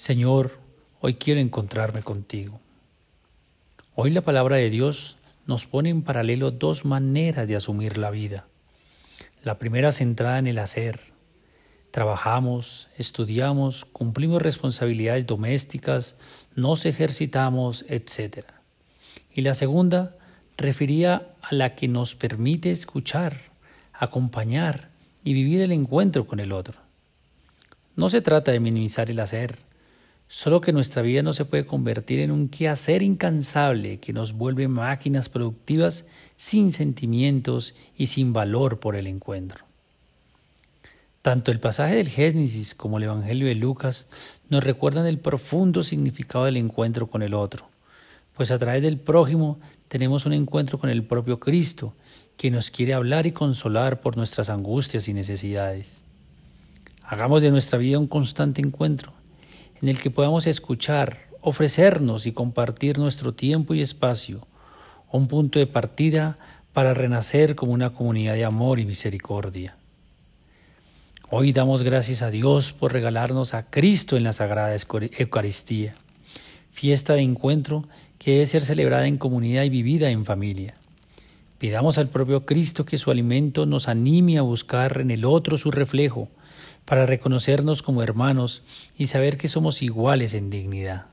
Señor, hoy quiero encontrarme contigo. Hoy la palabra de Dios nos pone en paralelo dos maneras de asumir la vida. La primera centrada en el hacer. Trabajamos, estudiamos, cumplimos responsabilidades domésticas, nos ejercitamos, etc. Y la segunda refería a la que nos permite escuchar, acompañar y vivir el encuentro con el otro. No se trata de minimizar el hacer, solo que nuestra vida no se puede convertir en un quehacer incansable que nos vuelve máquinas productivas sin sentimientos y sin valor por el encuentro. Tanto el pasaje del Génesis como el Evangelio de Lucas nos recuerdan el profundo significado del encuentro con el otro, pues a través del prójimo tenemos un encuentro con el propio Cristo, que nos quiere hablar y consolar por nuestras angustias y necesidades. Hagamos de nuestra vida un constante encuentro, en el que podamos escuchar, ofrecernos y compartir nuestro tiempo y espacio, un punto de partida para renacer como una comunidad de amor y misericordia. Hoy damos gracias a Dios por regalarnos a Cristo en la Sagrada Eucaristía, fiesta de encuentro que debe ser celebrada en comunidad y vivida en familia. Pidamos al propio Cristo que su alimento nos anime a buscar en el otro su reflejo, para reconocernos como hermanos y saber que somos iguales en dignidad.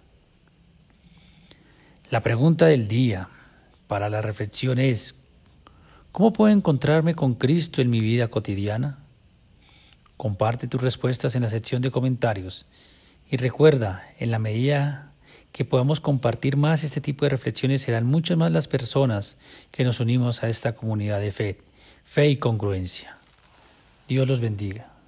La pregunta del día para la reflexión es: ¿cómo puedo encontrarme con Cristo en mi vida cotidiana? Comparte tus respuestas en la sección de comentarios y recuerda, en la medida que podamos compartir más este tipo de reflexiones, serán muchas más las personas que nos unimos a esta comunidad de fe y congruencia. Dios los bendiga.